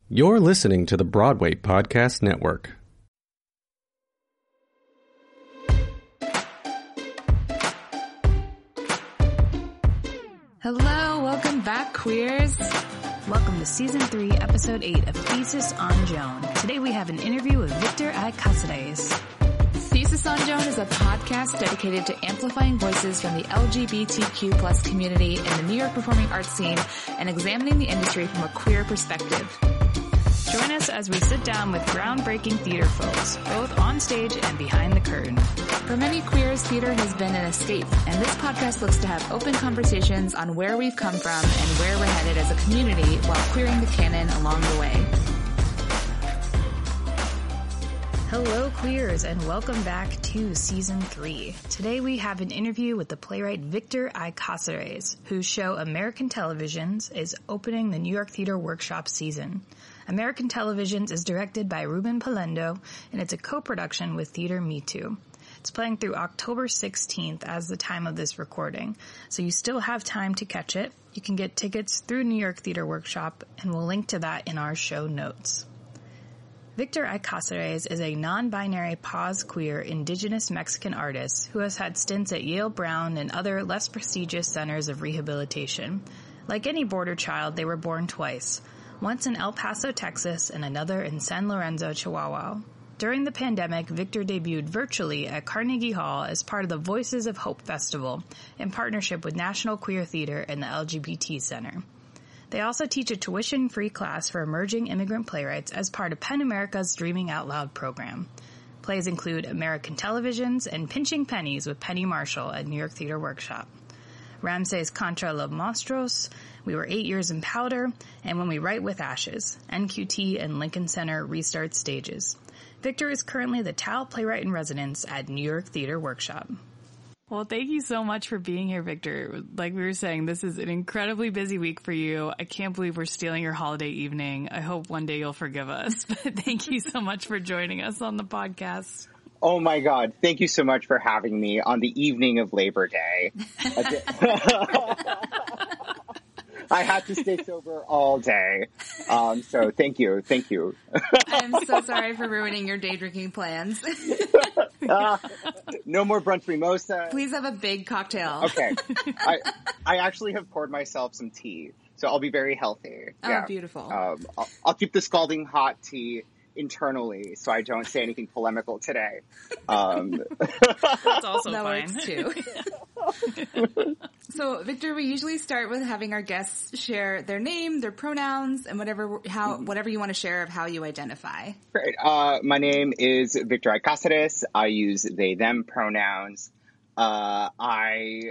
You're listening to the Broadway Podcast Network. Hello, welcome back, queers. Welcome to Season 3, Episode 8 of Thesis on Joan. Today we have an interview with Victor I. Cáceres. Thesis on Joan is a podcast dedicated to amplifying voices from the LGBTQ plus community in the New York performing arts scene and examining the industry from a queer perspective. Join us as we sit down with groundbreaking theater folks, both on stage and behind the curtain. For many queers, theater has been an escape, and this podcast looks to have open conversations on where we've come from and where we're headed as a community while queering the canon along the way. Hello, queers, and welcome back to Season 3. Today we have an interview with the playwright Victor I. Cáceres, whose show American Televisions is opening the New York Theater Workshop season. American Televisions is directed by Ruben Polendo, and it's a co-production with Theater Me Too. It's playing through October 16th as the time of this recording, so you still have time to catch it. You can get tickets through New York Theater Workshop, and we'll link to that in our show notes. Victor I. Cáceres is a non-binary pause queer indigenous Mexican artist who has had stints at Yale Brown and other less prestigious centers of rehabilitation. Like any border child, they were born twice, once in El Paso, Texas, and another in San Lorenzo, Chihuahua. During the pandemic, Victor debuted virtually at Carnegie Hall as part of the Voices of Hope Festival in partnership with National Queer Theater and the LGBT Center. They also teach a tuition-free class for emerging immigrant playwrights as part of PEN America's Dreaming Out Loud program. Plays include American Televisions and Pinching Pennies with Penny Marshall at New York Theater Workshop, Ramses Contra los Monstruos, We Were 8 Years in Powder, and When We Write with Ashes, NQT and Lincoln Center Restart Stages. Victor is currently the TAL Playwright in Residence at New York Theater Workshop. Well, thank you so much for being here, Victor. Like we were saying, this is an incredibly busy week for you. I can't believe we're stealing your holiday evening. I hope one day you'll forgive us. But thank you so much for joining us on the podcast. Oh my God. Thank you so much for having me on the evening of Labor Day. I had to stay sober all day. So thank you. Thank you. I'm so sorry for ruining your day drinking plans. No more brunch mimosa. Please have a big cocktail. Okay. I actually have poured myself some tea, so I'll be very healthy. Oh, yeah. Beautiful. I'll keep the scalding hot tea internally so I don't say anything polemical today. That's also that fine. Works too. So, Victor, we usually start with having our guests share their name, their pronouns, and whatever you want to share of how you identify. Great. My name is Victor I. Cáceres. I use they, them pronouns. I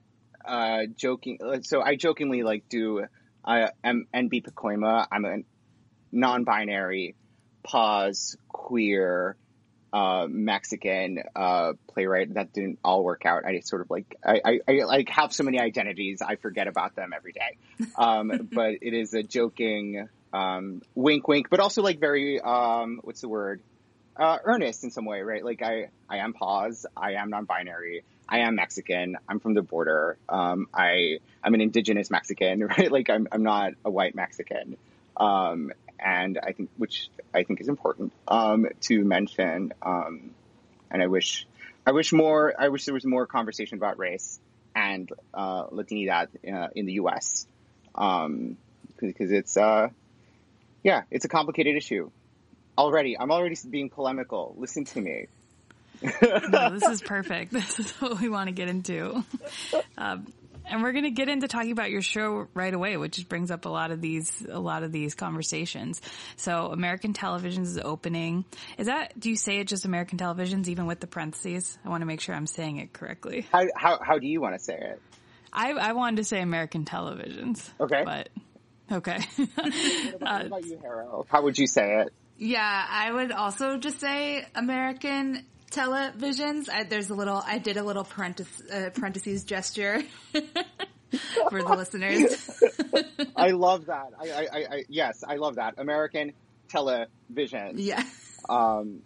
jokingly I'm NB Pacoima. I'm a non-binary, pause, queer, Mexican playwright. That didn't all work out. I just sort of I have so many identities, I forget about them every day. But it is a joking wink wink, but also like very what's the word? Earnest in some way, right? Like I am pause, I am non-binary, I am Mexican, I'm from the border, I'm an indigenous Mexican, right? Like I'm not a white Mexican. And which I think is important, to mention. And I wish there was more conversation about race and, Latinidad, in the U.S. Because it's a complicated issue. I'm already being polemical. Listen to me. No, this is perfect. This is what we want to get into. And we're going to get into talking about your show right away, which brings up a lot of these conversations. So American Televisions is opening. Do you say it just American Televisions, even with the parentheses? I want to make sure I'm saying it correctly. How do you want to say it? I wanted to say American Televisions. Okay. But, okay. What about you, Haro? How would you say it? Yeah, I would also just say American Televisions. I did a little parentheses gesture for the listeners. I love that. Yes, I love that. American Television. Yeah. And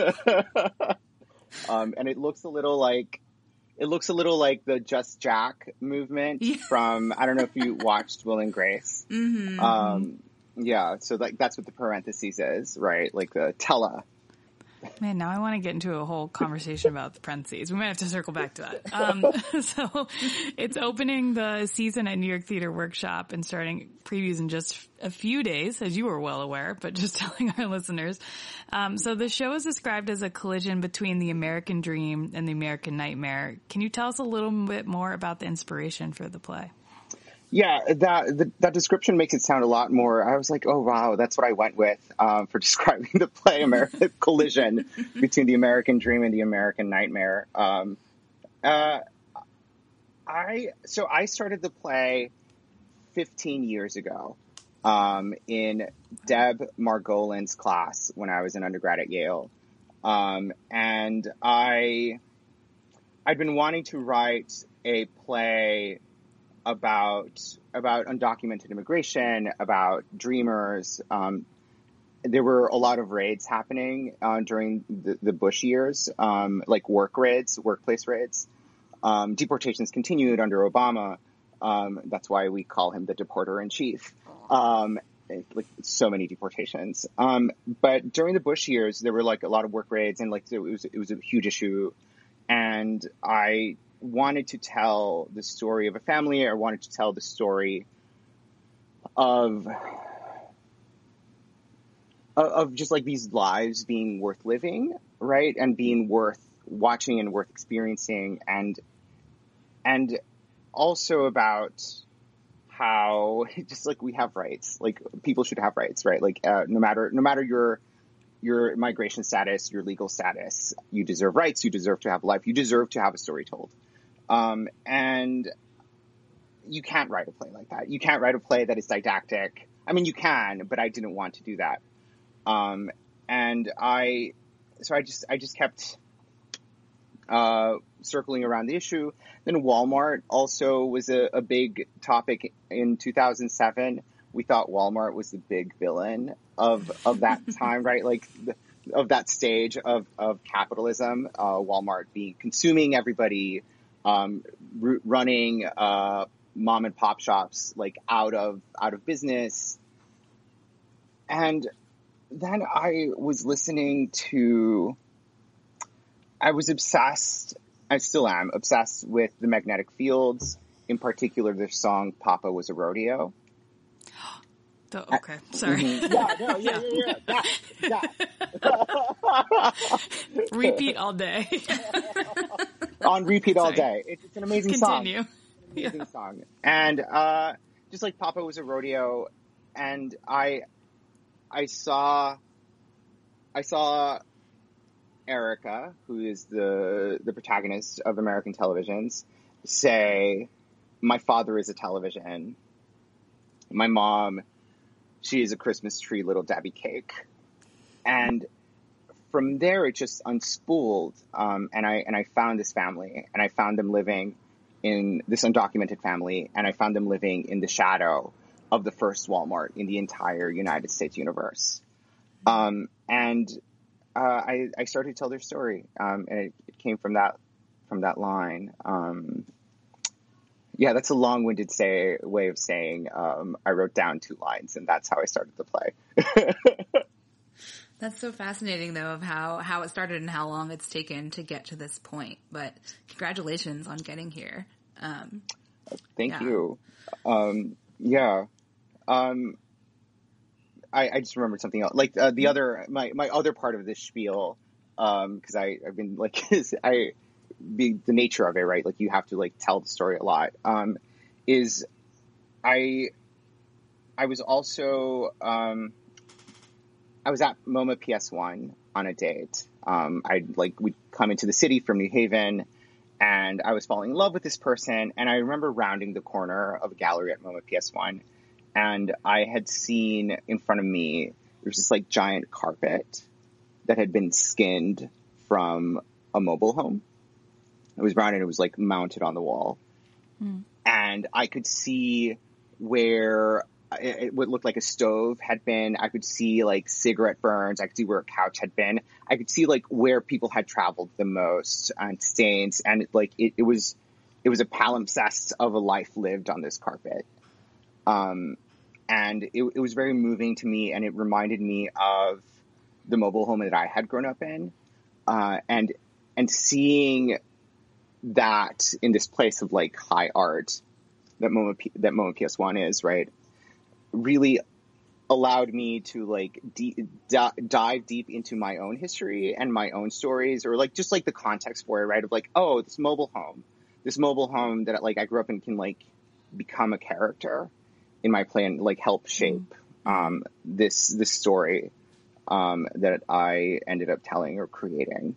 it looks a little like the Just Jack movement from, I don't know if you watched Will and Grace. Mm-hmm. Yeah, so like that's what the parentheses is, right? Like the tella. Man, now I want to get into a whole conversation about the parentheses. We might have to circle back to that. So it's opening the season at New York Theater Workshop and starting previews in just a few days, as you were well aware, but just telling our listeners. So the show is described as a collision between the American dream and the American nightmare. Can you tell us a little bit more about the inspiration for the play? Yeah, that description makes it sound a lot more. I was like, oh wow, that's what I went with for describing the play, collision between the American dream and the American nightmare. I started the play 15 years ago in Deb Margolin's class when I was an undergrad at Yale, and I'd been wanting to write a play about undocumented immigration, about dreamers. There were a lot of raids happening during the Bush years, like workplace raids. Deportations continued under Obama. That's why we call him the deporter in chief. Like so many deportations. But during the Bush years, there were like a lot of work raids, and like it was a huge issue. And I wanted to tell the story of a family. I wanted to tell the story of just like these lives being worth living, right? And being worth watching and worth experiencing, and also about how just like we have rights, like people should have rights, right? Like no matter your migration status, your legal status, you deserve rights, you deserve to have life, you deserve to have a story told. And you can't write a play like that. You can't write a play that is didactic. I mean, you can, but I didn't want to do that. And I just kept, circling around the issue. Then Walmart also was a big topic in 2007. We thought Walmart was the big villain of that time, right? Like of that stage of capitalism, Walmart consuming everybody, running mom and pop shops like out of business. And then I was obsessed, I still am obsessed with the Magnetic Fields, in particular their song Papa Was a Rodeo. Okay, sorry. Mm-hmm. Yeah. Repeat all day. On repeat all day. It's an amazing song. Continue. Amazing song. And just like Papa Was a Rodeo, and I saw Erica, who is the protagonist of American Televisions, say, "My father is a television. My mom, she is a Christmas tree little Debbie cake." And from there, it just unspooled. And I found this family, and I found them living in this undocumented family, and I found them living in the shadow of the first Walmart in the entire United States universe. I started to tell their story, and it came from that line. Yeah, that's a long-winded way of saying I wrote down 2 lines, and that's how I started the play. That's so fascinating, though, of how it started and how long it's taken to get to this point. But congratulations on getting here. Thank you. I just remembered something else. Like my other part of this spiel, because I've been like the nature of it, right? Like you have to like tell the story a lot. Is I was also I was at MoMA PS1 on a date. We'd come into the city from New Haven, and I was falling in love with this person. And I remember rounding the corner of a gallery at MoMA PS1, and I had seen in front of me, there was this like giant carpet that had been skinned from a mobile home. It was brown and it was like mounted on the wall. And I could see where it would look like a stove had been. I could see like cigarette burns. I could see where a couch had been. I could see like where people had traveled the most and stains. And it was a palimpsest of a life lived on this carpet. And it was very moving to me, and it reminded me of the mobile home that I had grown up in, and seeing that in this place of like high art that MoMA PS1 is, right, really allowed me to like dive deep into my own history and my own stories, or like just like the context for it, right, of like, oh, this mobile home that like I grew up in can like become a character in my play and like help shape this story that I ended up telling or creating.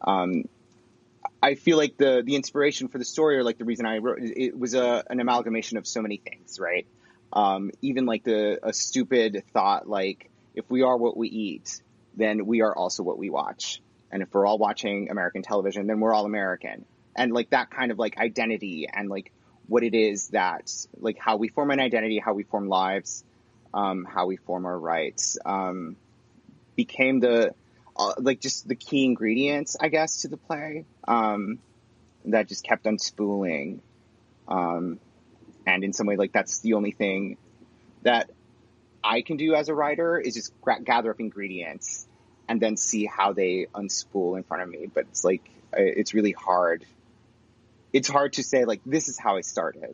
I feel like the inspiration for the story, or like the reason I wrote it, was an amalgamation of so many things, right? Even like a stupid thought, like if we are what we eat, then we are also what we watch. And if we're all watching American television, then we're all American. And like that kind of like identity and like what it is that like how we form an identity, how we form lives, how we form our rights, became the like just the key ingredients, I guess, to the play, that just kept unspooling. And in some way, like that's the only thing that I can do as a writer, is just gather up ingredients and then see how they unspool in front of me. But it's like, it's really hard. It's hard to say like, this is how I started.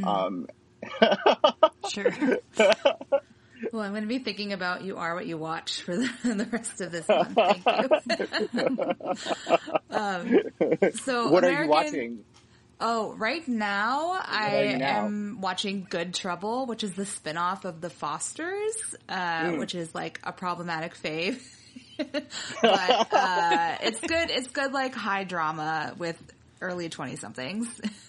Sure. Well, I'm going to be thinking about You Are What You Watch for the rest of this month. Thank you. So what are you watching? Oh, right now I am watching Good Trouble, which is the spinoff of The Fosters, which is like a problematic fave. But it's good. It's good, like high drama with early 20-somethings.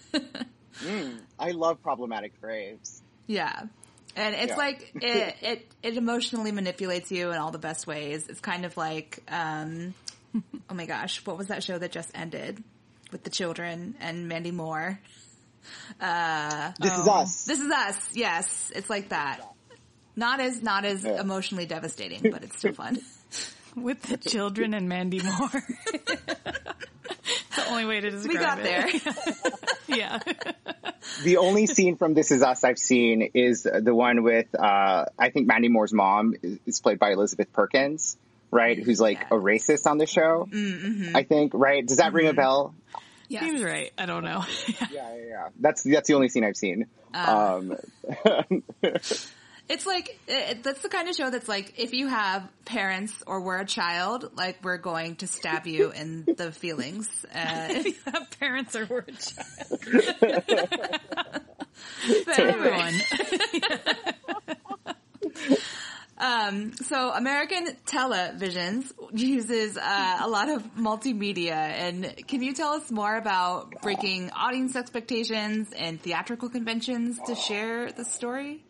I love problematic faves. Yeah. And it's like, it emotionally manipulates you in all the best ways. It's kind of like, oh my gosh, what was that show that just ended with the children and Mandy Moore? This Is Us. This Is Us. Yes. It's like that. Not as emotionally devastating, but it's still fun. With the children and Mandy Moore. The only way to describe it. We got there. Yeah. The only scene from This Is Us I've seen is the one with, I think Mandy Moore's mom is played by Elizabeth Perkins, right? Who's like a racist on the show, I think, right? Does that ring a bell? Yeah. Seems right. I don't know. Yeah. That's the only scene I've seen. It's like, that's the kind of show that's like, if you have parents or were a child, like, we're going to stab you in the feelings. If you have parents or were a child. But everyone. So American Televisions uses a lot of multimedia, and can you tell us more about breaking audience expectations and theatrical conventions to share the story?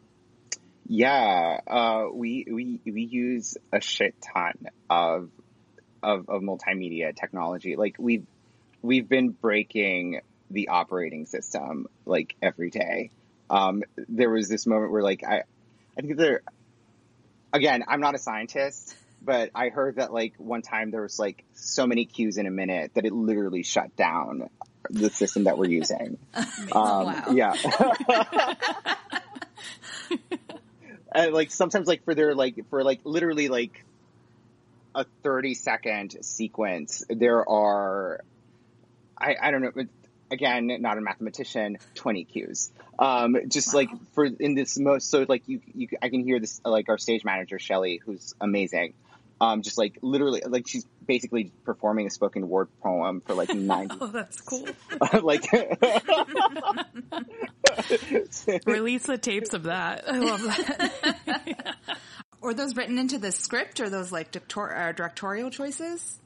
Yeah, we use a shit ton of multimedia technology. Like we've been breaking the operating system like every day. There was this moment where like I think again, I'm not a scientist, but I heard that like one time there was like so many cues in a minute that it literally shut down the system that we're using. Wow. Yeah. And like sometimes like for literally like a 30-second sequence, there are, I don't know, again, not a mathematician, 20 cues. Just wow. Like for in this most, so like I can hear this, like our stage manager, Shelly, who's amazing. Just like literally, like she's basically performing a spoken word poem for like 90. Oh, that's cool. Like release the tapes of that. I love that. Were those written into the script, or those like directorial choices?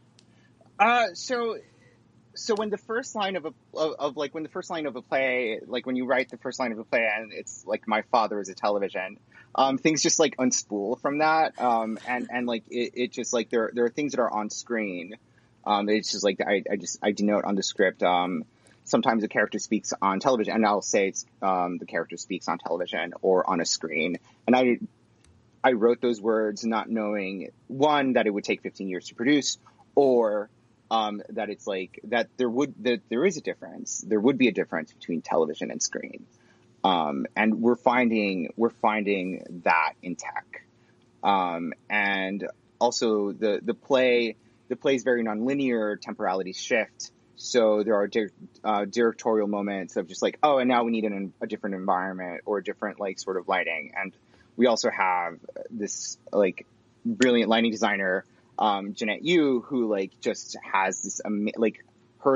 So when the first line of a play, like when you write the first line of a play and it's like my father is a television, things just like unspool from that. And like it just like there are things that are on screen. It's just like I denote on the script. Sometimes a character speaks on television, and I'll say it's, the character speaks on television or on a screen. And I wrote those words not knowing, one, that it would take 15 years to produce, or that it's like that there is a difference. There would be a difference between television and screen. And we're finding that in tech. And also the play is very nonlinear, temporalities shift. So there are directorial moments of just like, oh, and now we need a different environment or a different like sort of lighting. And we also have this like brilliant lighting designer, Jeanette Yu, who like just has this her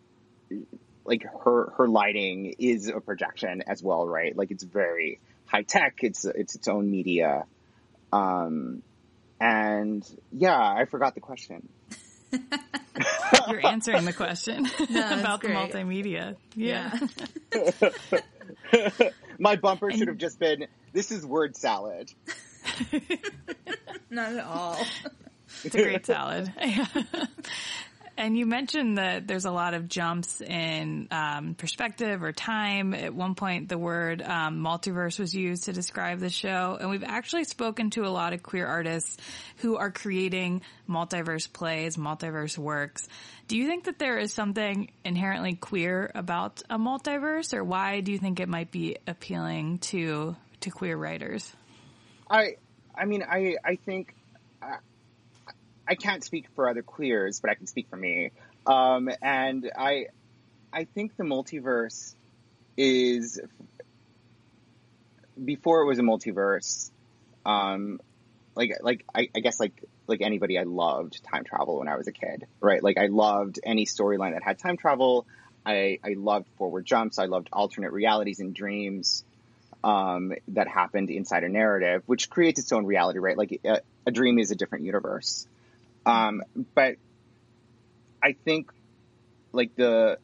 lighting is a projection as well, right? Like it's very high tech. It's its own media. And yeah, I forgot the question. You're answering the question about the multimedia. Yeah. My bumper should have just been, this is word salad. Not at all. It's a great salad. And you mentioned that there's a lot of jumps in perspective or time. At one point, the word multiverse was used to describe the show. And we've actually spoken to a lot of queer artists who are creating multiverse plays, multiverse works. Do you think that there is something inherently queer about a multiverse, or why do you think it might be appealing to queer writers? I think... I can't speak for other queers, but I can speak for me. And I think the multiverse is, before it was a multiverse, I guess like anybody, I loved time travel when I was a kid, right? Like I loved any storyline that had time travel. I loved forward jumps. I loved alternate realities and dreams that happened inside a narrative, which creates its own reality, right? Like a dream is a different universe. But I think like the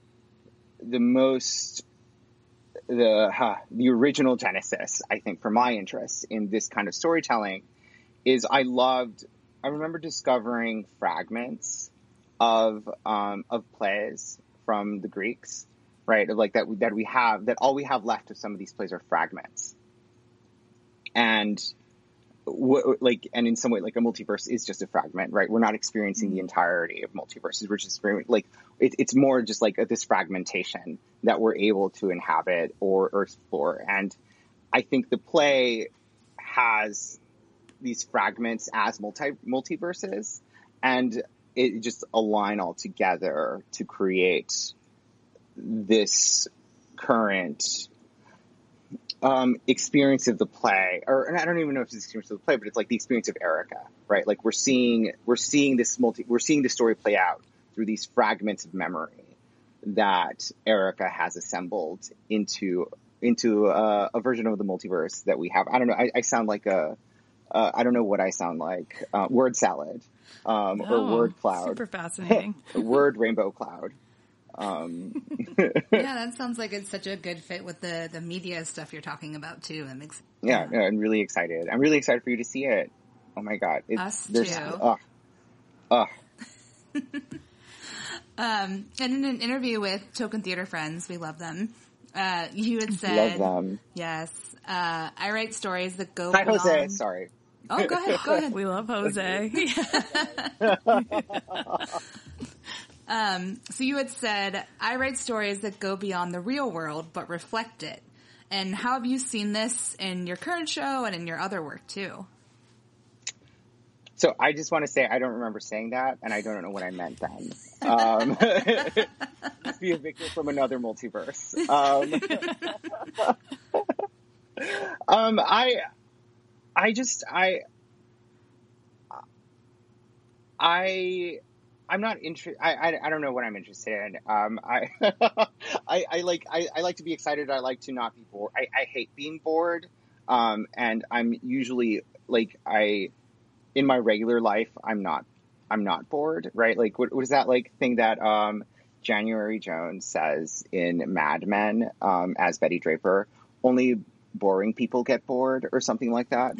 original genesis, I think, for my interest in this kind of storytelling is I remember discovering fragments of plays from the Greeks, right? Like that all we have left of some of these plays are fragments. And and in some way, like a multiverse is just a fragment, right? We're not experiencing the entirety of multiverses. We're just like, it's more just like this fragmentation that we're able to inhabit or explore. And I think the play has these fragments as multiverses, and it just align all together to create this current experience of the play, and I don't even know if it's the experience of the play, but it's like the experience of Erica, right? Like we're seeing the story play out through these fragments of memory that Erica has assembled into a version of the multiverse that we have. I don't know. I sound like I don't know what I sound like. Word salad, or word cloud. Super fascinating. Word rainbow cloud. Yeah, that sounds like it's such a good fit with the media stuff you're talking about too. Yeah, I'm really excited. I'm really excited for you to see it. Oh my god, us too. And in an interview with Token Theater Friends, we love them. You had said, love them. Yes, I write stories that go. Hi, Jose. Sorry. Oh, go ahead. We love Jose. So you had said, I write stories that go beyond the real world, but reflect it. And how have you seen this in your current show and in your other work too? So I just want to say, I don't remember saying that, and I don't know what I meant then. Must be a victim from another multiverse. I'm not interested. I don't know what I'm interested in. I like to be excited. I like to not be bored. I hate being bored. And I'm usually like, in my regular life, I'm not bored, right? Like, what is that like thing that, January Jones says in Mad Men, as Betty Draper, only boring people get bored or something like that.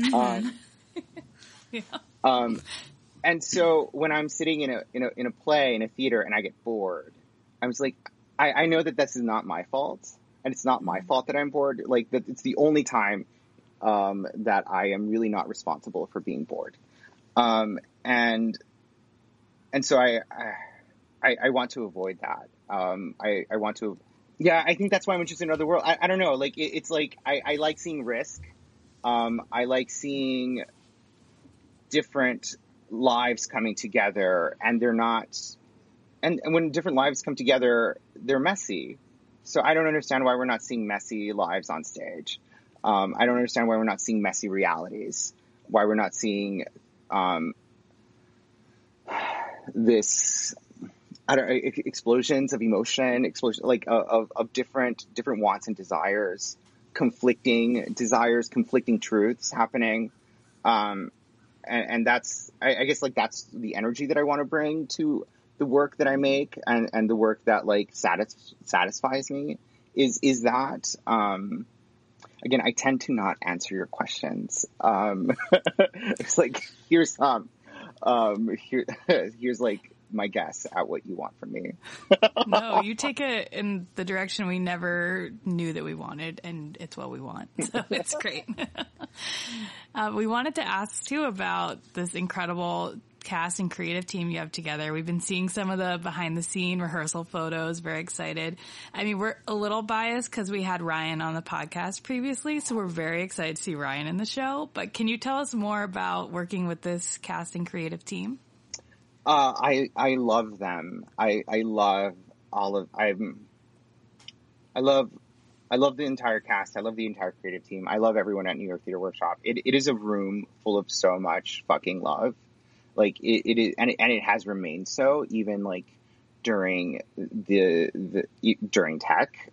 Yeah. And so when I'm sitting in a play in a theater and I get bored, I was like, I know that this is not my fault, and it's not my fault that I'm bored. Like that, it's the only time that I am really not responsible for being bored. And so I want to avoid that. I want to Yeah, I think that's why I'm interested in Another World. I don't know. Like, it's like, I like seeing risk. I like seeing different lives coming together, and they're not, and when different lives come together, they're messy. So I don't understand why we're not seeing messy lives on stage. I don't understand why we're not seeing messy realities, why we're not seeing this, I don't explosions of emotion, of different wants and desires, conflicting truths happening. And that's, I guess, like, that's the energy that I want to bring to the work that I make, and the work that, like, satisfies me is that, again, I tend to not answer your questions. It's like, here's like my guess at what you want from me. No, you take it in the direction we never knew that we wanted, and it's what we want. So it's great. We wanted to ask too about this incredible cast and creative team you have together. We've been seeing some of the behind the scene rehearsal photos. Very excited. I mean, we're a little biased because we had Ryan on the podcast previously, so we're very excited to see Ryan in the show. But can you tell us more about working with this cast and creative team? I love them. I love the entire cast. I love the entire creative team. I love everyone at New York Theater Workshop. It is a room full of so much fucking love. Like, it is, and it has remained so even, like, during during tech.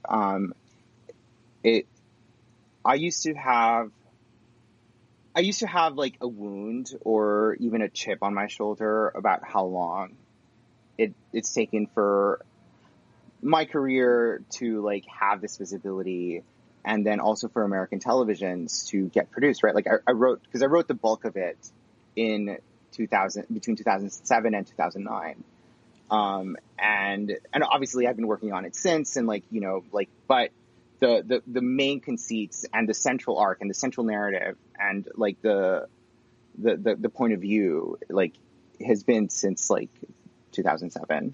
I used to have like a wound or even a chip on my shoulder about how long it's taken for my career to, like, have this visibility, and then also for American televisions to get produced, right? Like, I wrote the bulk of it in between 2007 and 2009. And obviously I've been working on it since, and, like, you know, like, but the main conceits and the central arc and the central narrative and, like, the point of view, like, has been since, like, 2007.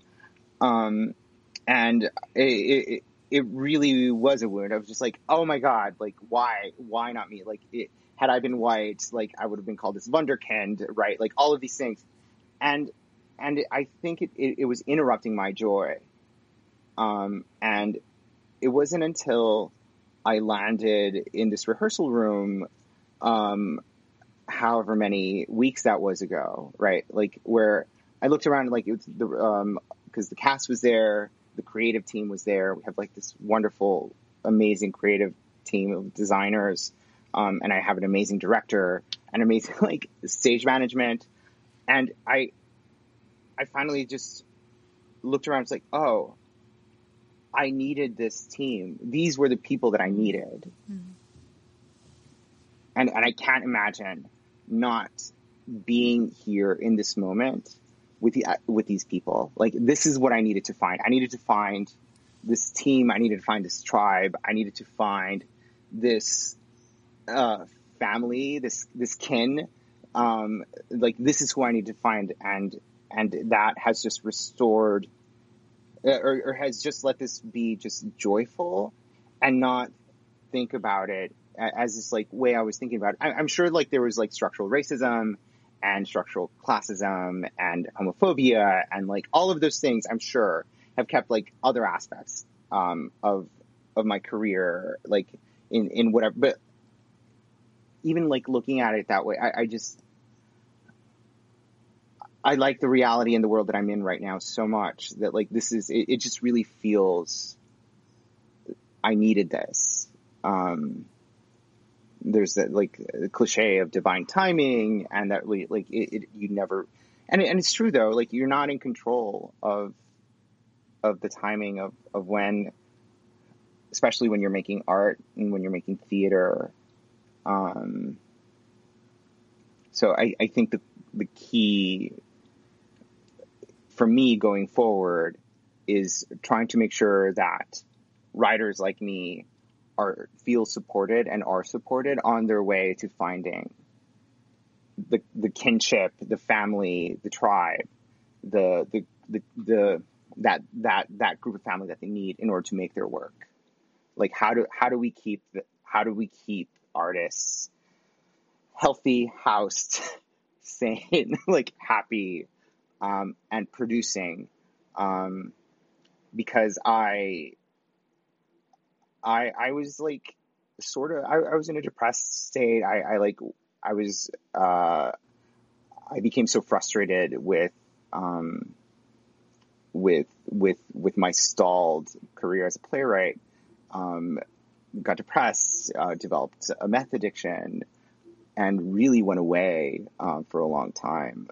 And it really was a wound. I was just like, oh my God, like, why not me? Like, had I been white, like, I would have been called this wunderkind, right? Like, all of these things. And I think it was interrupting my joy. And it wasn't until I landed in this rehearsal room, however many weeks that was ago, right? Like, where I looked around, like, it was because the cast was there, the creative team was there. We have, like, this wonderful, amazing creative team of designers. And I have an amazing director and amazing, like, stage management. And I finally just looked around. It's like, oh, I needed this team. These were the people that I needed. Mm-hmm. And I can't imagine not being here in this moment with these people. Like, this is what I needed to find. I needed to find this team. I needed to find this tribe. I needed to find this family, this kin. Like, this is who I need to find. And that has just restored or has just let this be just joyful and not think about it as this, like, way I was thinking about it. I'm sure, like, there was, like, structural racism and structural classism and homophobia and, like, all of those things, I'm sure, have kept, like, other aspects of my career, like, in whatever. But even, like, looking at it that way, I like the reality in the world that I'm in right now so much that, like, this is, it just really feels, I needed this. There's that, like, cliche of divine timing, and that, like, you never, and it's true though, like, you're not in control of the timing of when, especially when you're making art and when you're making theater. So I think the key for me going forward is trying to make sure that writers like me feel supported and are supported on their way to finding the kinship, the family, the tribe, the that group of family that they need in order to make their work. Like how do we keep artists healthy, housed, sane, like happy, and producing, because I was like I was in a depressed state. I became so frustrated with my stalled career as a playwright. Got depressed, developed a meth addiction, and really went away for a long time.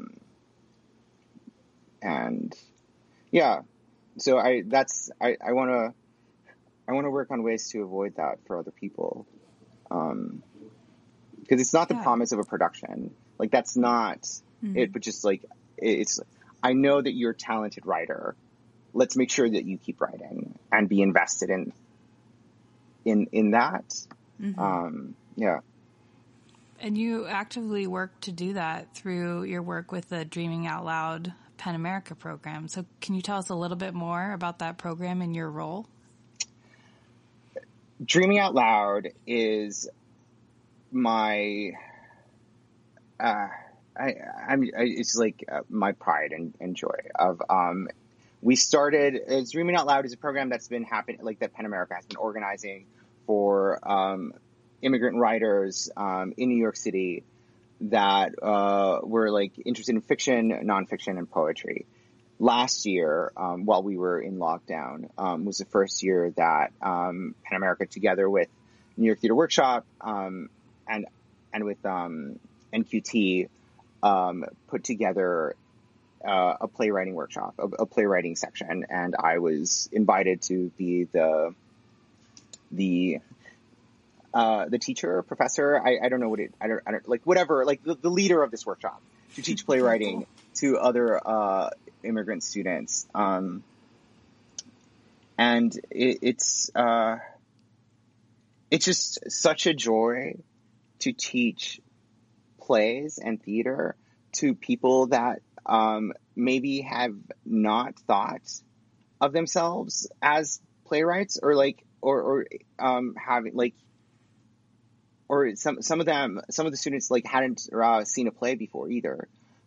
And yeah, so I want to work on ways to avoid that for other people, because it's not the promise of a production. Like that's not it, but just like it's. I know that you're a talented writer. Let's make sure that you keep writing and be invested in that. Yeah. And you actively work to do that through your work with the Dreaming Out Loud PEN America program. So can you tell us a little bit more about that program and your role? Dreaming Out Loud is my, it's like my pride and joy of, we started Dreaming Out Loud is a program that's been happening, like that PEN America has been organizing for, immigrant writers, in New York City that, were like interested in fiction, nonfiction, and poetry. Last year, while we were in lockdown, was the first year that, PEN America, together with New York Theater Workshop, and with, NQT, put together, a playwriting workshop, a playwriting section. And I was invited to be the teacher, professor, I don't know what I don't like, whatever, like the leader of this workshop to teach playwriting to other, immigrant students. And it's just such a joy to teach plays and theater to people that, maybe have not thought of themselves as playwrights, or like, or having like, or some of the students like hadn't seen a play before either,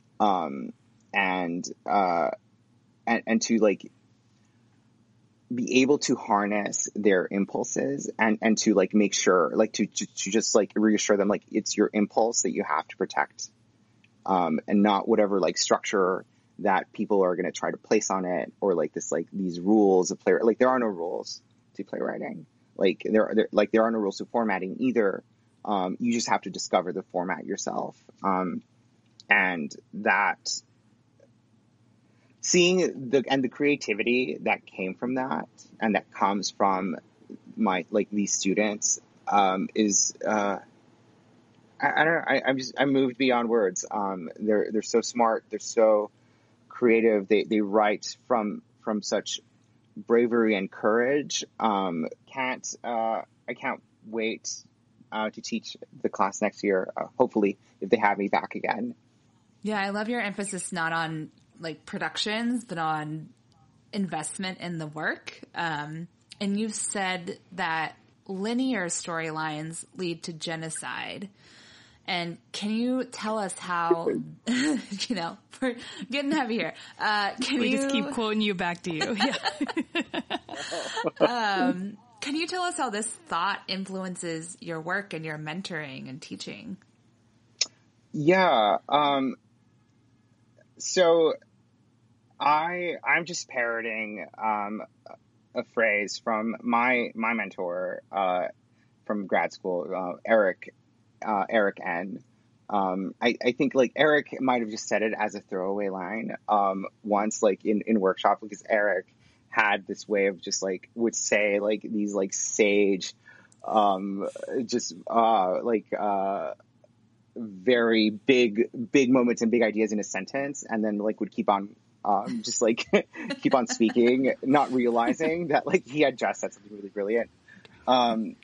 and to like be able to harness their impulses and to like make sure, like to just like reassure them, like it's your impulse that you have to protect, and not whatever like structure that people are going to try to place on it, or like this, like these rules of play. Like there are no rules to playwriting. Like there are no rules to formatting either. You just have to discover the format yourself. And that, seeing the creativity that came from that and that comes from these students, is, I'm moved beyond words. They're so smart. They're so creative. They write from such bravery and courage. I can't wait to teach the class next year. Hopefully, if they have me back again. Yeah, I love your emphasis not on like productions, but on investment in the work. And you've said that linear storylines lead to genocide. And can you tell us how, we're getting heavy here. We just keep quoting you back to you. Yeah. Can you tell us how this thought influences your work and your mentoring and teaching? Yeah. So I'm just parroting, a phrase from my mentor, from grad school, Eric N. I think like Eric might have just said it as a throwaway line, once, like in workshop, because Eric had this way of just like, would say like these like sage, very big moments and big ideas in a sentence, and then like would keep on, just like keep on speaking, not realizing that like he had just said something really brilliant. And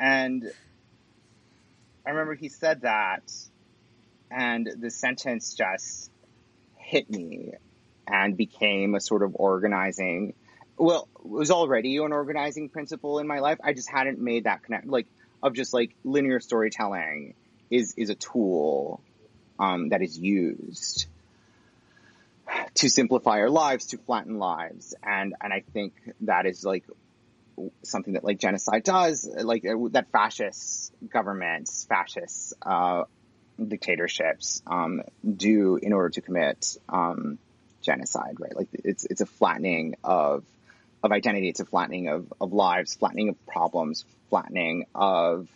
I remember he said that, and the sentence just hit me, and became a sort of organizing. Well, it was already an organizing principle in my life. I just hadn't made that connection, of just linear storytelling is a tool that is used to simplify our lives, to flatten lives, and I think that is something that genocide does, that fascist governments, fascist dictatorships do in order to commit genocide, right? It's a flattening of identity, it's a flattening of lives, flattening of problems, flattening of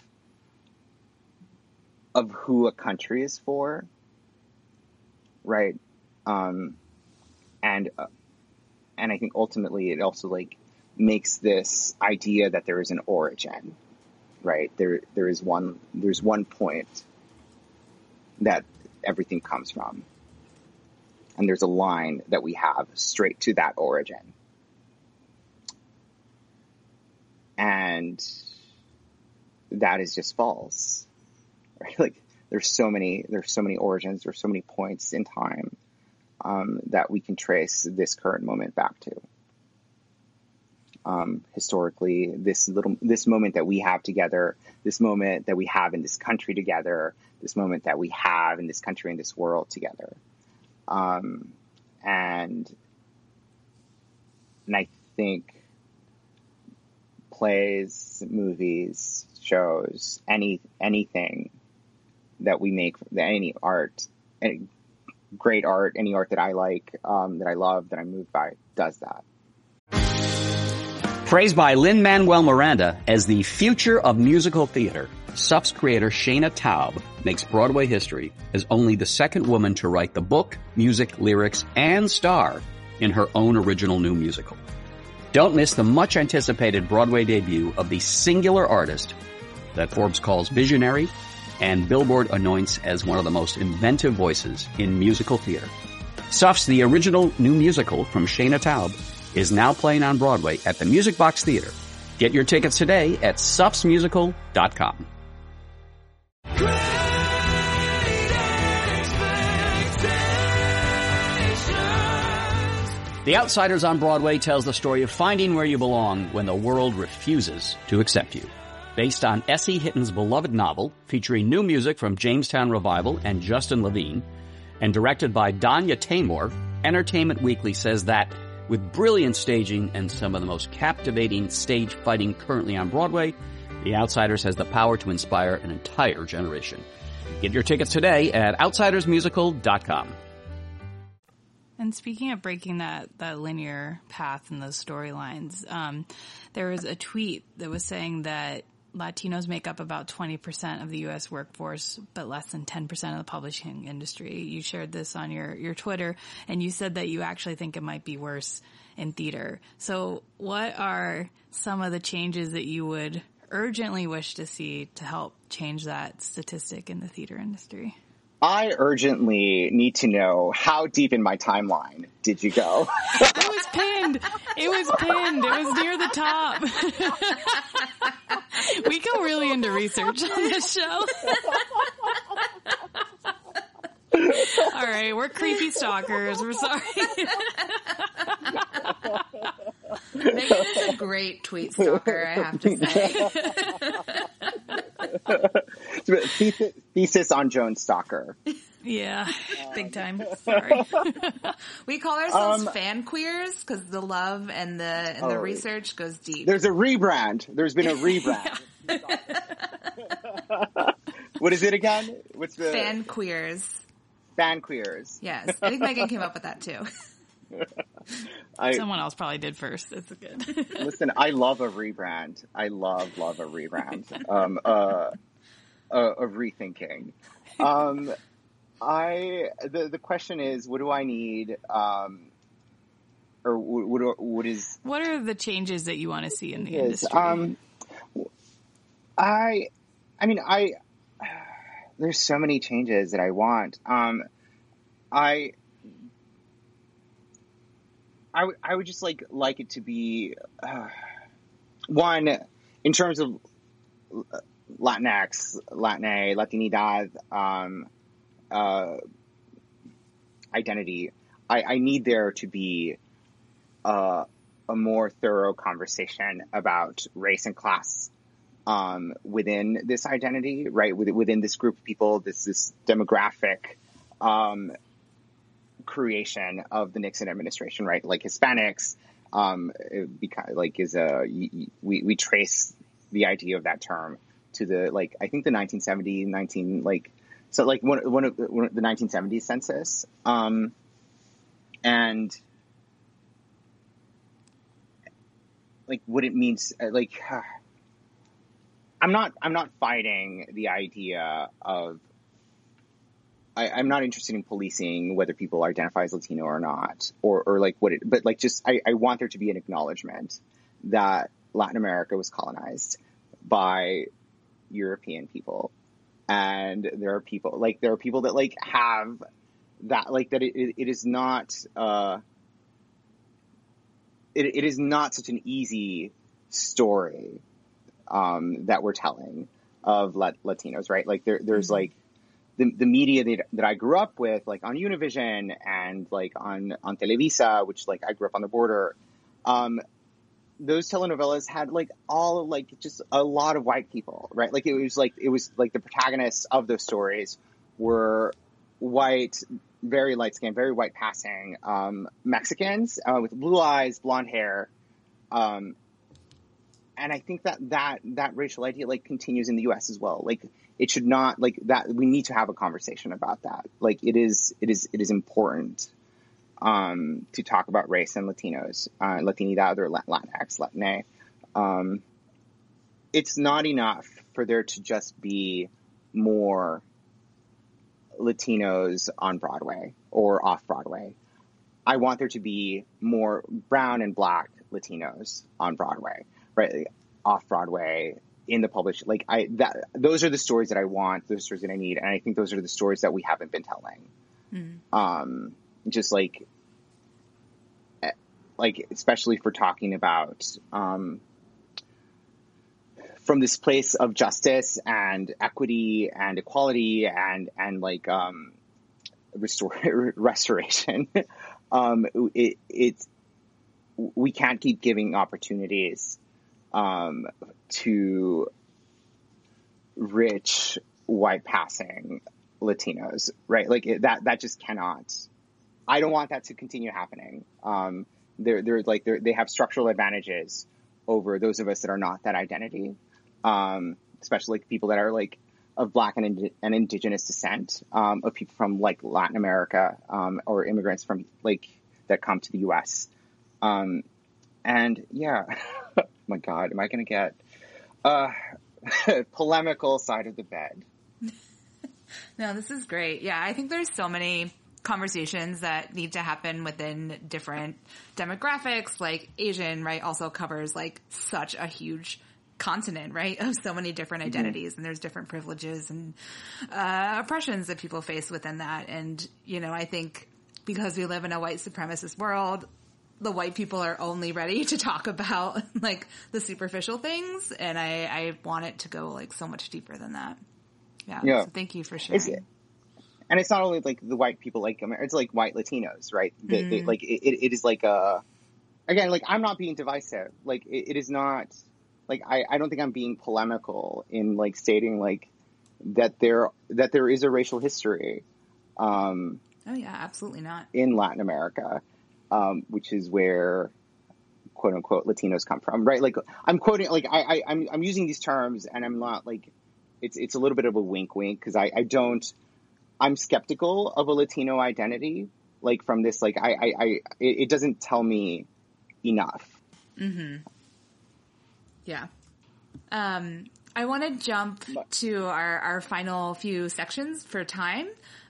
who a country is for, right? And I think ultimately it also makes this idea that there is an origin, right? There's one point that everything comes from, and there's a line that we have straight to that origin. And that is just false, right? There's so many origins, there's so many points in time that we can trace this current moment back to. Historically, this moment that we have together, this moment that we have in this country together, this moment that we have in this country and this world together. And I think plays, movies, shows, anything that we make, any art, any great art, any art that I like, that I love, that I'm moved by, does that. Praised by Lin-Manuel Miranda as the future of musical theater, SUF's creator Shana Taub makes Broadway history as only the second woman to write the book, music, lyrics, and star in her own original new musical. Don't miss the much-anticipated Broadway debut of the singular artist that Forbes calls visionary and Billboard anoints as one of the most inventive voices in musical theater. SUF's The Original New Musical from Shana Taub is now playing on Broadway at the Music Box Theater. Get your tickets today at sufsmusical.com. The Outsiders on Broadway tells the story of finding where you belong when the world refuses to accept you. Based on S.E. Hitton's beloved novel, featuring new music from Jamestown Revival and Justin Levine, and directed by Danya Taymor, Entertainment Weekly says that with brilliant staging and some of the most captivating stage fighting currently on Broadway, The Outsiders has the power to inspire an entire generation. Get your tickets today at outsidersmusical.com. And speaking of breaking that linear path and those storylines, there was a tweet that was saying that Latinos make up about 20% of the U.S. workforce, but less than 10% of the publishing industry. You shared this on your Twitter, and you said that you actually think it might be worse in theater. So what are some of the changes that you would urgently wish to see to help change that statistic in the theater industry? I urgently need to know, how deep in my timeline did you go? It was pinned. It was near the top. We go really into research on this show. All right, we're creepy stalkers. We're sorry. Megan is a great tweet stalker, I have to say. Thesis on Joan Stalker. Yeah, big time. Sorry. We call ourselves fan queers because the love and the research goes deep. There's a rebrand. There's been a rebrand. What is it again? What's the fan queers? Fan queers. Yes, I think Megan came up with that too. Someone else probably did first. It's good. Listen, I love a rebrand. I love a rebrand. A rethinking. The question is, what do I need? Or what is? What are the changes that you want to see in the industry? There's so many changes that I want. I would just like it to be one in terms of Latinx, Latinidad, identity. I need there to be a more thorough conversation about race and class within this identity, right? Within this group of people, this demographic creation of the Nixon administration, right? Like Hispanics, we trace the idea of that term to the, like, I think the 1970, so like one of the 1970s census, and like what it means, like, I'm not fighting the idea of, I'm not interested in policing whether people identify as Latino or not, or like but like just, I want there to be an acknowledgement that Latin America was colonized by European people. And there are people that like have that, like, that it is not, it is not such an easy story, that we're telling of Latinos, right? Like there's like the media that I grew up with, like on Univision and like on Televisa, which like I grew up on the border. Those telenovelas had like all like just a lot of white people, right? Like it was like the protagonists of those stories were white, very light skinned, very white passing, Mexicans, with blue eyes, blonde hair. And I think that racial idea like continues in the US as well. Like it should not, like, that we need to have a conversation about that. Like it is important to talk about race and Latinos, Latinidad or Latinx, Latine. It's not enough for there to just be more Latinos on Broadway or off Broadway. I want there to be more brown and black Latinos on Broadway, right? Off Broadway, in the published, like those are the stories that I want, those stories that I need. And I think those are the stories that we haven't been telling. Mm. Just like, especially for talking about, from this place of justice and equity and equality and like, restoration. We can't keep giving opportunities, to rich white passing Latinos, right? Like that just cannot. I don't want that to continue happening. They have structural advantages over those of us that are not that identity, especially like people that are like of Black and indigenous descent, of people from like Latin America, or immigrants from like that come to the U.S. And yeah, oh my God, am I going to get polemical side of the bed? No, this is great. Yeah, I think there's so many conversations that need to happen within different demographics, like Asian, right, also covers like such a huge continent, right, of so many different identities, and there's different privileges and oppressions that people face within that. And, you know, I think because we live in a white supremacist world, the white people are only ready to talk about like the superficial things, and I want it to go like so much deeper than that. Yeah. So thank you for sharing. And it's not only like the white people, like it's like white Latinos, right? They, like it is like again, like I'm not being divisive. Like it is not like I don't think I'm being polemical in like stating like that there is a racial history. Oh yeah, absolutely not. In Latin America, which is where quote unquote Latinos come from, right? Like I'm quoting, like I'm using these terms, and I'm not like it's a little bit of a wink because I'm skeptical of a Latino identity, like from this, like it doesn't tell me enough. Mm-hmm. Yeah. I want to jump to our final few sections for time.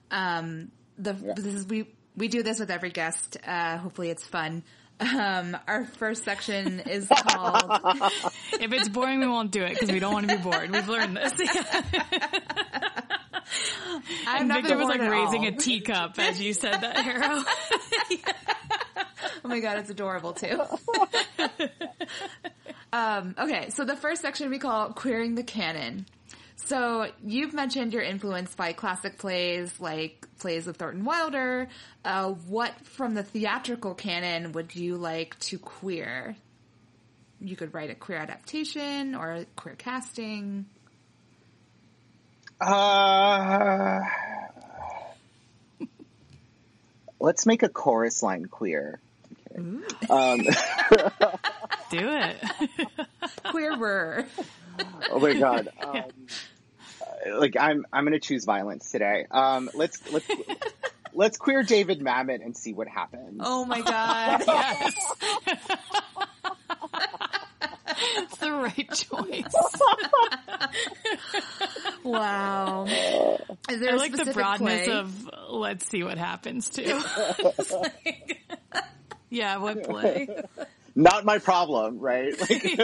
We do this with every guest. Hopefully it's fun. Our first section is called... If it's boring, we won't do it because we don't want to be bored. We've learned this. And Victor was like raising a teacup as you said that, Harrow. Oh my God, it's adorable too. Okay, so the first section we call Queering the Canon. So you've mentioned you're influenced by classic plays, like plays of Thornton Wilder. What from the theatrical canon would you like to queer? You could write a queer adaptation or a queer casting. Let's make a chorus line queer. Do it. Queerer. Oh my god. Like I'm going to choose violence today. Let's queer David Mamet and see what happens. Oh my god. Yes. It's the right choice. Wow. Is there I a like the specific broadness play? of let's see what happens too. It's like, yeah, what play? Not my problem, right? Like,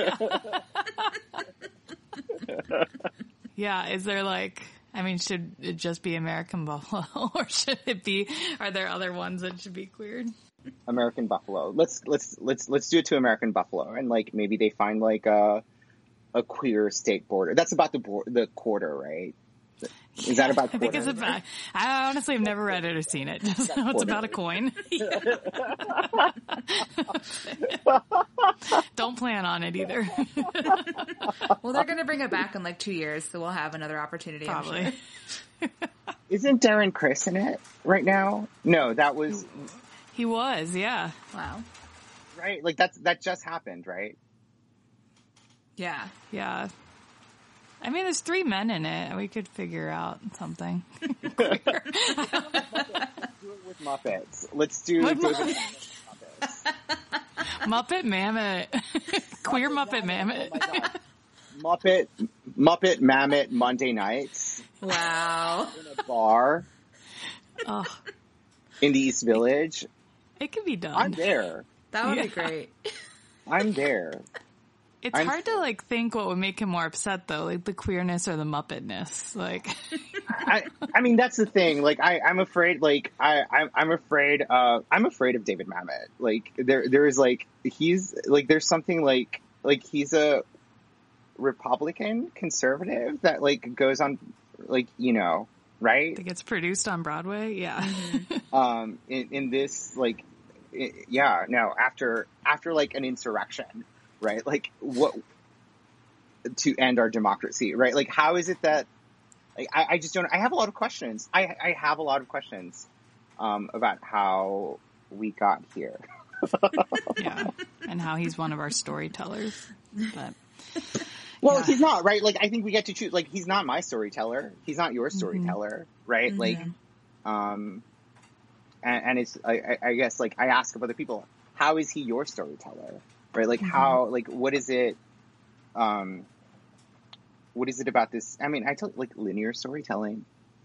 Yeah, is there like, I mean, should it just be American Buffalo or should it be, are there other ones that should be queered? American Buffalo. Let's do it to American Buffalo, and like maybe they find like a queer state border. That's about the quarter, right? Is that about? I think it's about. I honestly have never read it or seen it. Just know it's about a coin. Don't plan on it either. Well, they're going to bring it back in like 2 years, so we'll have another opportunity. Probably. I'm sure. Isn't Darren Criss in it right now? No, that was He was, yeah. Wow. right. Like that just happened, right? Yeah. Yeah. I mean, there's 3 men in it. We could figure out something. Do it with Muppets. Let's do With David Muppets. Muppets. Muppet Mammoth. Queer Muppet Mammoth. Oh my god. Muppet Mammoth Monday nights Wow. in a bar Oh, in the East Village. it could be done. I'm there. That would be Yeah. great. I'm there. It's hard to like think what would make him more upset though, like the queerness or the Muppetness. Like, I mean, that's the thing. Like, I'm afraid. Like, I'm afraid. I'm afraid of David Mamet. Like, there is like he's like there's something like he's a Republican conservative that like goes on like right. that gets produced on Broadway. Yeah. In this like no after like an insurrection. Right? Like, what to end our democracy, right? Like, how is it that, like, I just don't, I have a lot of questions. I have a lot of questions, about how we got here. Yeah. And how he's one of our storytellers. But Well, yeah. he's not, right? Like, I think we get to choose, like, he's not my storyteller. He's not your storyteller, right? Like, and it's, I guess, like, I ask of other people, how is he your storyteller? Right, like how, like what is it about this? I mean, I tell like linear storytelling.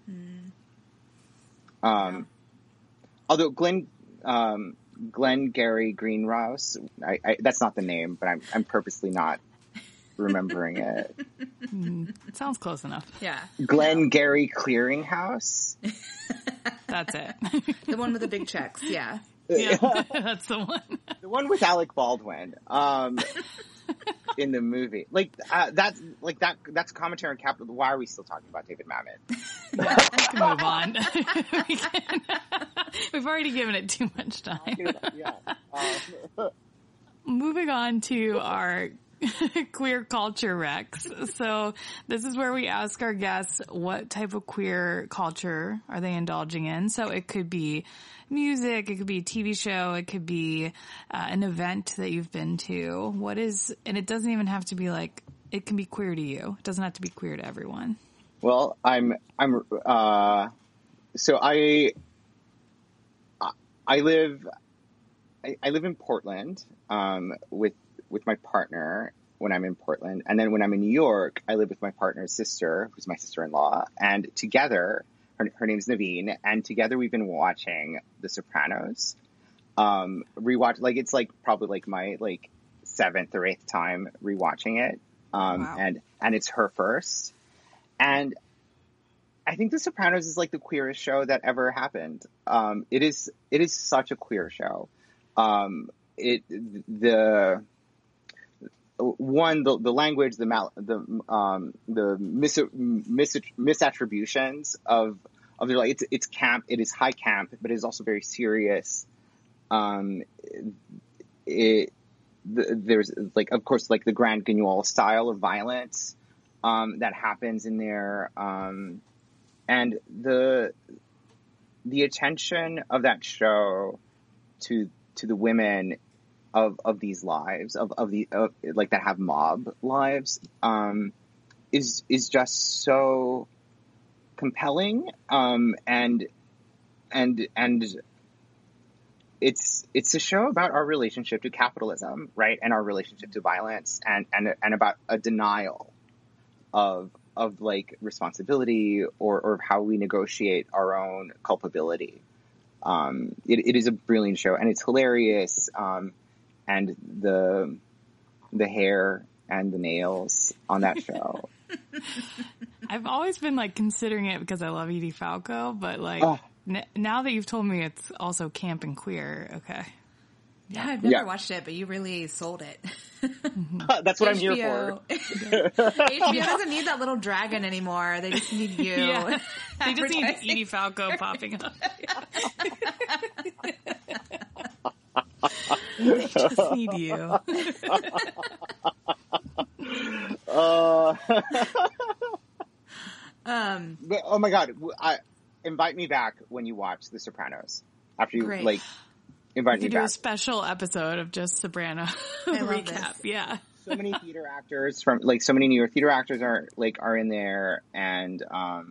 Although Glenn Gary Greenhouse, I that's not the name, but I'm purposely not remembering it. it sounds close enough. Yeah. Glenn Gary Clearinghouse. That's it. The one with the big checks. Yeah. Yeah. That's the one. The one with Alec Baldwin, in the movie, that's commentary on capital. Why are we still talking about David Mamet? Yeah, we can move on. We've already given it too much time. Yeah. Moving on to our queer culture Rex. So this is where we ask our guests what type of queer culture are they indulging in. So it could be music, it could be a TV show, it could be an event that you've been to. And it doesn't even have to be like, it can be queer to you. It doesn't have to be queer to everyone. Well, so I live in Portland, with my partner when I'm in Portland. And then when I'm in New York, I live with my partner's sister, who's my sister-in-law. And together, her name's Naveen, and together we've been watching The Sopranos. It's like probably like my like 7th or 8th time rewatching it. Wow. And it's her first. And I think The Sopranos is like the queerest show that ever happened. It is one, the language, the misattributions of their, like, it's camp, it is high camp, but it is also very serious. There's, like, of course, like the Grand Guignol style of violence that happens in there, and the attention of that show to the women of these lives, of like that have mob lives, is just so compelling, and it's a show about our relationship to capitalism, right, and our relationship to violence, and about a denial of like responsibility or how we negotiate our own culpability. It is a brilliant show, and it's hilarious. And the hair and the nails on that show. I've always been like considering it because I love Edie Falco, but like now that you've told me it's also camp and queer, okay. Yeah, I've never watched it, but you really sold it. That's what I'm here for. HBO doesn't need that little dragon anymore. They just need you. Yeah. They just need Edie Falco popping up. They just need you. But, oh my God, invite me back when you watch The Sopranos. After you invite me back. Do a special episode of just Soprano recap. Yeah. So many theater actors so many New York theater actors are in there, and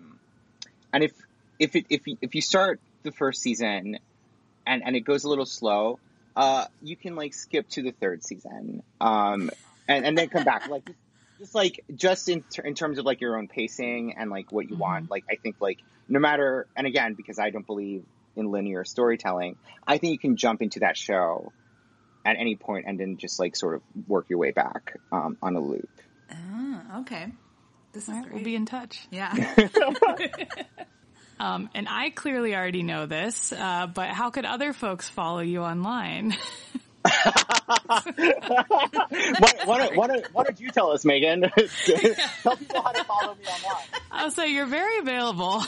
if you start the first season and it goes a little slow, you can like skip to the third season, and then come back, just in terms of like your own pacing and like what you want. Like, I think like no matter, and again, because I don't believe in linear storytelling, I think you can jump into that show at any point and then just like sort of work your way back on a loop. Oh, okay. This is great. We'll be in touch. Yeah. And I clearly already know this, but how could other folks follow you online? Why don't you tell us, Megan? Tell people how to follow me online. I'll say you're very available.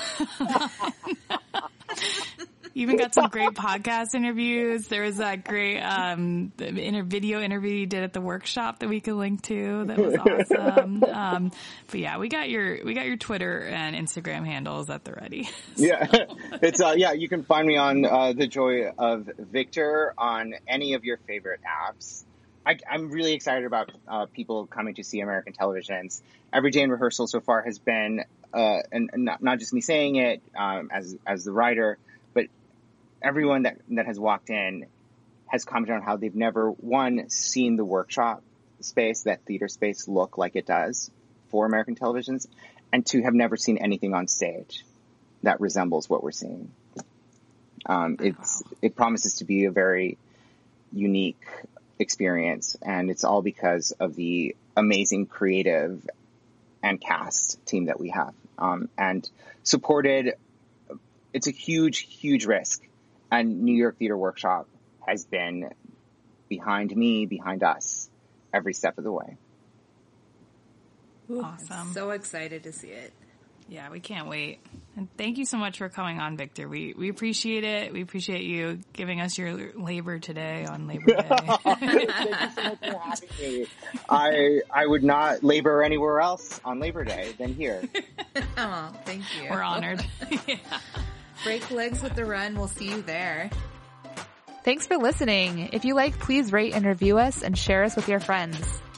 You even got some great podcast interviews. There was that great video interview you did at the workshop that we could link to. That was awesome. But yeah, we got your Twitter and Instagram handles at the ready. Yeah, it's you can find me on The Joy of Victor on any of your favorite apps. I'm really excited about people coming to see American Televisions. Every day in rehearsal so far has been, and not just me saying it as the writer, but everyone that has walked in has commented on how they've never, one, seen the workshop space, that theater space, look like it does for American Televisions, and two, have never seen anything on stage that resembles what we're seeing. It promises to be a very unique experience, and it's all because of the amazing creative and cast team that we have, and supported. It's a huge risk, and New York Theater Workshop has been behind me, behind us, every step of the way. Awesome. I'm so excited to see it. Yeah, we can't wait. And thank you so much for coming on, Victor. We appreciate it. We appreciate you giving us your labor today on Labor Day. Thank you so much for having me. I would not labor anywhere else on Labor Day than here. Oh, thank you. We're honored. Yeah. Break legs with the run. We'll see you there. Thanks for listening. If you like, please rate and review us and share us with your friends.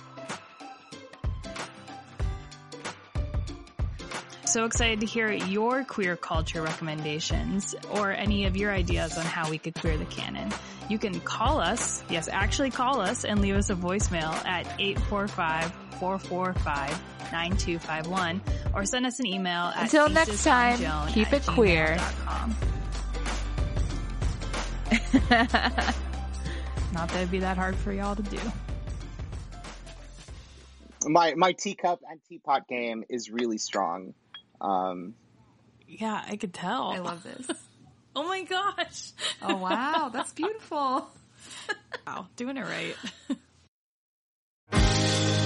So excited to hear your queer culture recommendations or any of your ideas on how we could queer the canon. You can call us, yes, actually call us and leave us a voicemail at 845-445-9251 or send us an email at Until next time, keep it queer. Not that it'd be that hard for y'all to do. My teacup and teapot game is really strong. Yeah, I could tell. I love this. Oh my gosh. Oh wow, that's beautiful. Wow, doing it right.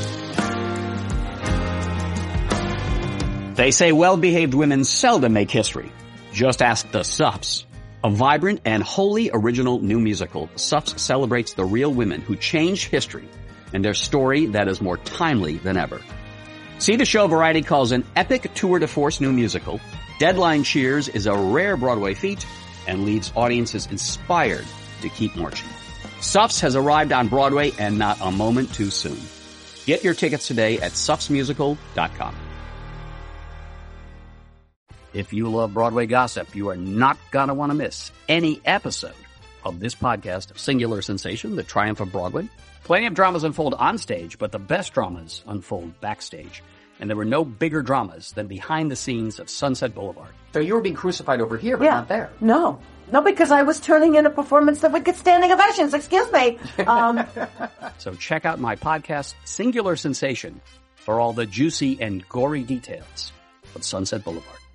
They say well-behaved women seldom make history. Just ask the Suffs. A vibrant and wholly original new musical, Suffs celebrates the real women who changed history and their story that is more timely than ever. See the show Variety calls an epic tour de force new musical. Deadline cheers is a rare Broadway feat and leaves audiences inspired to keep marching. Suffs has arrived on Broadway and not a moment too soon. Get your tickets today at suffsmusical.com. If you love Broadway gossip, you are not going to want to miss any episode of this podcast, Singular Sensation, The Triumph of Broadway. Plenty of dramas unfold on stage, but the best dramas unfold backstage. And there were no bigger dramas than behind the scenes of Sunset Boulevard. So you were being crucified over here, but not there. No, because I was turning in a performance that would get standing ovations. Excuse me. So check out my podcast, Singular Sensation, for all the juicy and gory details of Sunset Boulevard.